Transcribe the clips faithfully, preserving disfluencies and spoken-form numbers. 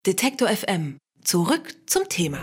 Detektor F M. Zurück zum Thema.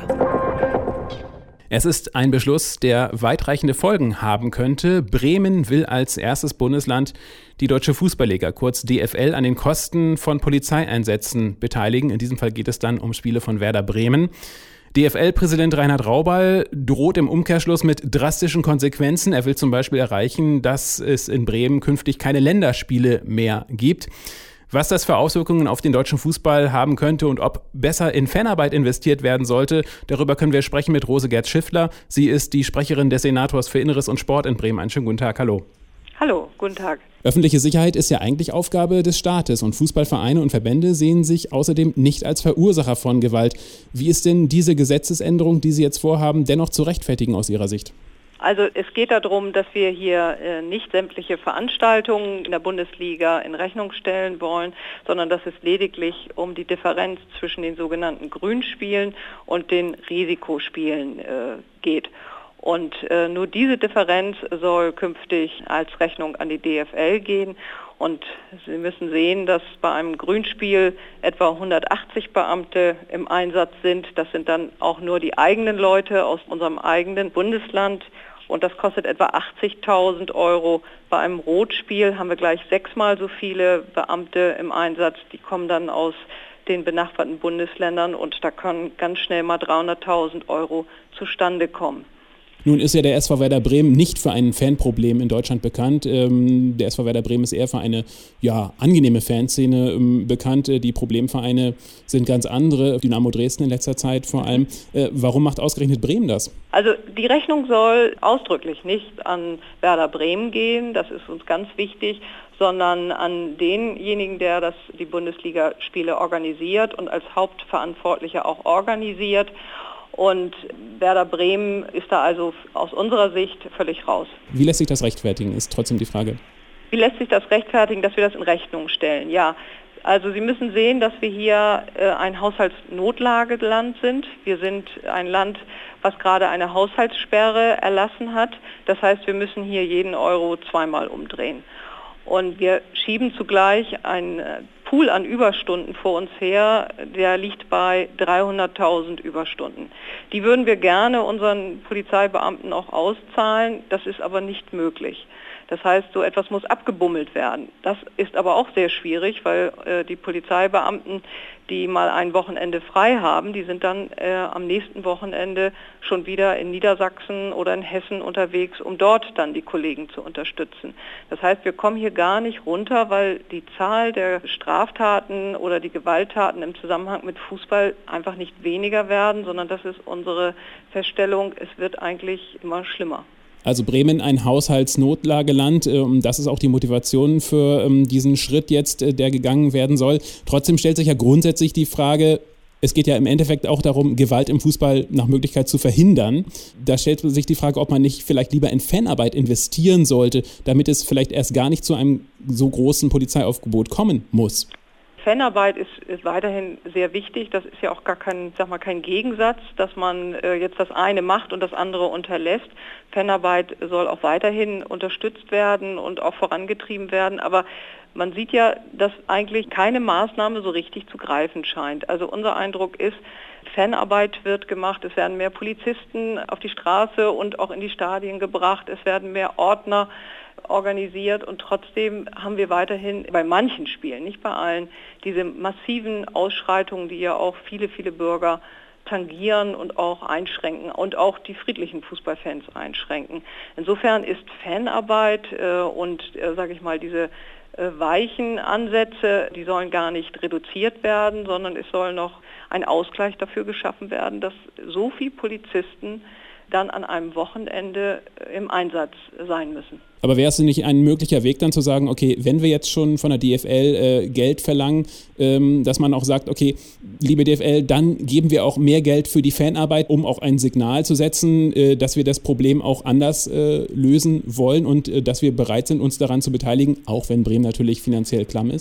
Es ist ein Beschluss, der weitreichende Folgen haben könnte. Bremen will als erstes Bundesland die Deutsche Fußballliga, kurz D F L, an den Kosten von Polizeieinsätzen beteiligen. In diesem Fall geht es dann um Spiele von Werder Bremen. D F L-Präsident Reinhard Raubal droht im Umkehrschluss mit drastischen Konsequenzen. Er will zum Beispiel erreichen, dass es in Bremen künftig keine Länderspiele mehr gibt. Was das für Auswirkungen auf den deutschen Fußball haben könnte und ob besser in Fanarbeit investiert werden sollte, darüber können wir sprechen mit Rose Gerd-Schiffler. Sie ist die Sprecherin des Senators für Inneres und Sport in Bremen. Einen schönen guten Tag, hallo. Hallo, guten Tag. Öffentliche Sicherheit ist ja eigentlich Aufgabe des Staates und Fußballvereine und Verbände sehen sich außerdem nicht als Verursacher von Gewalt. Wie ist denn diese Gesetzesänderung, die Sie jetzt vorhaben, dennoch zu rechtfertigen aus Ihrer Sicht? Also es geht darum, dass wir hier äh, nicht sämtliche Veranstaltungen in der Bundesliga in Rechnung stellen wollen, sondern dass es lediglich um die Differenz zwischen den sogenannten Grünspielen und den Risikospielen äh, geht. Und äh, nur diese Differenz soll künftig als Rechnung an die D F L gehen. Und Sie müssen sehen, dass bei einem Grünspiel etwa hundertachtzig Beamte im Einsatz sind. Das sind dann auch nur die eigenen Leute aus unserem eigenen Bundesland. Und das kostet etwa achtzigtausend Euro. Bei einem Rotspiel haben wir gleich sechsmal so viele Beamte im Einsatz. Die kommen dann aus den benachbarten Bundesländern und da können ganz schnell mal dreihunderttausend Euro zustande kommen. Nun ist ja der S V Werder Bremen nicht für ein Fanproblem in Deutschland bekannt. Ähm, der S V Werder Bremen ist eher für eine ja, angenehme Fanszene ähm, bekannt. Die Problemvereine sind ganz andere, Dynamo Dresden in letzter Zeit vor allem. Äh, warum macht ausgerechnet Bremen das? Also die Rechnung soll ausdrücklich nicht an Werder Bremen gehen, das ist uns ganz wichtig, sondern an denjenigen, der das, die Bundesligaspiele organisiert und als Hauptverantwortlicher auch organisiert. Und Werder Bremen ist da also aus unserer Sicht völlig raus. Wie lässt sich das rechtfertigen, ist trotzdem die Frage. Wie lässt sich das rechtfertigen, dass wir das in Rechnung stellen? Ja, also Sie müssen sehen, dass wir hier äh, ein Haushaltsnotlageland sind. Wir sind ein Land, was gerade eine Haushaltssperre erlassen hat. Das heißt, wir müssen hier jeden Euro zweimal umdrehen. Und wir schieben zugleich einen Pool an Überstunden vor uns her, der liegt bei dreihunderttausend Überstunden. Die würden wir gerne unseren Polizeibeamten auch auszahlen, das ist aber nicht möglich. Das heißt, so etwas muss abgebummelt werden. Das ist aber auch sehr schwierig, weil äh, die Polizeibeamten, die mal ein Wochenende frei haben, die sind dann äh, am nächsten Wochenende schon wieder in Niedersachsen oder in Hessen unterwegs, um dort dann die Kollegen zu unterstützen. Das heißt, wir kommen hier gar nicht runter, weil die Zahl der Straftaten oder die Gewalttaten im Zusammenhang mit Fußball einfach nicht weniger werden, sondern das ist unsere Feststellung, es wird eigentlich immer schlimmer. Also Bremen ein Haushaltsnotlageland, das ist auch die Motivation für diesen Schritt jetzt, der gegangen werden soll. Trotzdem stellt sich ja grundsätzlich die Frage, es geht ja im Endeffekt auch darum, Gewalt im Fußball nach Möglichkeit zu verhindern. Da stellt sich die Frage, ob man nicht vielleicht lieber in Fanarbeit investieren sollte, damit es vielleicht erst gar nicht zu einem so großen Polizeiaufgebot kommen muss. Fanarbeit ist, ist weiterhin sehr wichtig. Das ist ja auch gar kein, sag mal, kein Gegensatz, dass man äh, jetzt das eine macht und das andere unterlässt. Fanarbeit soll auch weiterhin unterstützt werden und auch vorangetrieben werden. Aber man sieht ja, dass eigentlich keine Maßnahme so richtig zu greifen scheint. Also unser Eindruck ist, Fanarbeit wird gemacht, es werden mehr Polizisten auf die Straße und auch in die Stadien gebracht, es werden mehr Ordner organisiert und trotzdem haben wir weiterhin bei manchen Spielen, nicht bei allen, diese massiven Ausschreitungen, die ja auch viele, viele Bürger tangieren und auch einschränken und auch die friedlichen Fußballfans einschränken. Insofern ist Fanarbeit äh, und, äh, sage ich mal, diese äh, weichen Ansätze, die sollen gar nicht reduziert werden, sondern es soll noch ein Ausgleich dafür geschaffen werden, dass so viele Polizisten dann an einem Wochenende im Einsatz sein müssen. Aber wäre es nicht ein möglicher Weg dann zu sagen, okay, wenn wir jetzt schon von der D F L äh, Geld verlangen, ähm, dass man auch sagt, okay, liebe D F L, dann geben wir auch mehr Geld für die Fanarbeit, um auch ein Signal zu setzen, äh, dass wir das Problem auch anders äh, lösen wollen und äh, dass wir bereit sind, uns daran zu beteiligen, auch wenn Bremen natürlich finanziell klamm ist?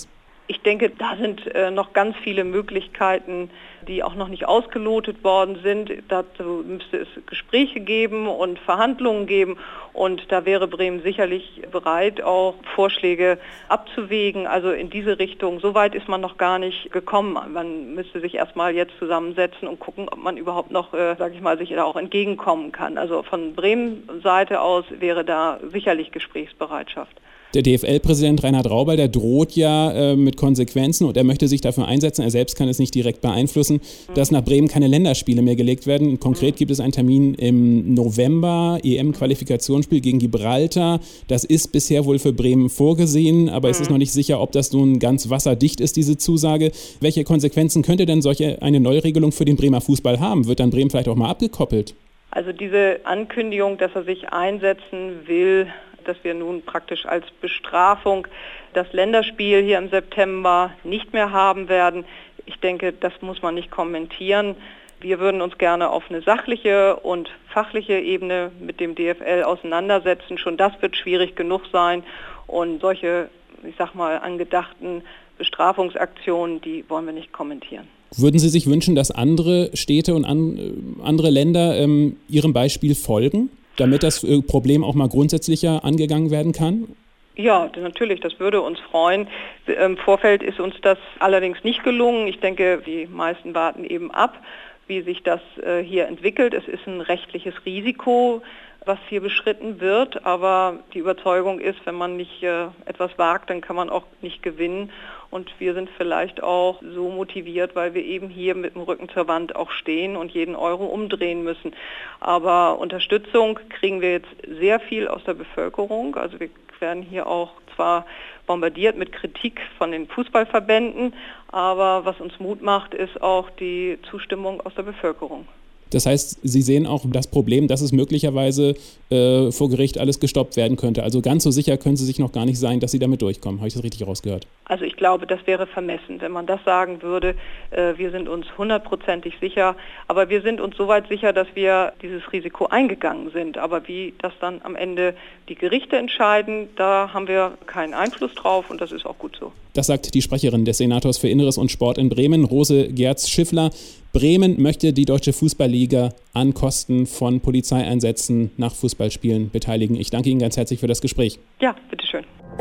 Ich denke, da sind äh, noch ganz viele Möglichkeiten, die auch noch nicht ausgelotet worden sind. Dazu müsste es Gespräche geben und Verhandlungen geben. Und da wäre Bremen sicherlich bereit, auch Vorschläge abzuwägen. Also in diese Richtung. So weit ist man noch gar nicht gekommen. Man müsste sich erstmal jetzt zusammensetzen und gucken, ob man überhaupt noch, äh, sage ich mal, sich da auch entgegenkommen kann. Also von Bremen-Seite aus wäre da sicherlich Gesprächsbereitschaft. Der D F L-Präsident Reinhard Raubal, der droht ja äh, mit Konsequenzen und er möchte sich dafür einsetzen, er selbst kann es nicht direkt beeinflussen, mhm. dass nach Bremen keine Länderspiele mehr gelegt werden. Konkret mhm. gibt es einen Termin im November, E M-Qualifikationsspiel gegen Gibraltar. Das ist bisher wohl für Bremen vorgesehen, aber mhm. es ist noch nicht sicher, ob das nun ganz wasserdicht ist, diese Zusage. Welche Konsequenzen könnte denn solche eine Neuregelung für den Bremer Fußball haben? Wird dann Bremen vielleicht auch mal abgekoppelt? Also diese Ankündigung, dass er sich einsetzen will, dass wir nun praktisch als Bestrafung das Länderspiel hier im September nicht mehr haben werden. Ich denke, das muss man nicht kommentieren. Wir würden uns gerne auf eine sachliche und fachliche Ebene mit dem D F L auseinandersetzen. Schon das wird schwierig genug sein. Und solche, ich sag mal, angedachten Bestrafungsaktionen, die wollen wir nicht kommentieren. Würden Sie sich wünschen, dass andere Städte und an, andere Länder ähm, Ihrem Beispiel folgen, damit das Problem auch mal grundsätzlicher angegangen werden kann? Ja, natürlich, das würde uns freuen. Im Vorfeld ist uns das allerdings nicht gelungen. Ich denke, die meisten warten eben ab, wie sich das äh, hier entwickelt. Es ist ein rechtliches Risiko, was hier beschritten wird, aber die Überzeugung ist, wenn man nicht äh, etwas wagt, dann kann man auch nicht gewinnen. Und wir sind vielleicht auch so motiviert, weil wir eben hier mit dem Rücken zur Wand auch stehen und jeden Euro umdrehen müssen. Aber Unterstützung kriegen wir jetzt sehr viel aus der Bevölkerung. Also wir werden hier auch zwar bombardiert mit Kritik von den Fußballverbänden, aber was uns Mut macht, ist auch die Zustimmung aus der Bevölkerung. Das heißt, Sie sehen auch das Problem, dass es möglicherweise äh, vor Gericht alles gestoppt werden könnte. Also ganz so sicher können Sie sich noch gar nicht sein, dass Sie damit durchkommen. Habe ich das richtig rausgehört? Also ich glaube, das wäre vermessen, wenn man das sagen würde. Äh, wir sind uns hundertprozentig sicher, aber wir sind uns soweit sicher, dass wir dieses Risiko eingegangen sind. Aber wie das dann am Ende die Gerichte entscheiden, da haben wir keinen Einfluss drauf und das ist auch gut so. Das sagt die Sprecherin des Senators für Inneres und Sport in Bremen, Rose Gerz-Schiffler. Bremen möchte die Deutsche Fußballliga an Kosten von Polizeieinsätzen nach Fußballspielen beteiligen. Ich danke Ihnen ganz herzlich für das Gespräch. Ja, bitteschön.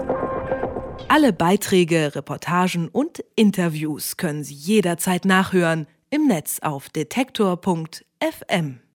Alle Beiträge, Reportagen und Interviews können Sie jederzeit nachhören im Netz auf detektor punkt f m.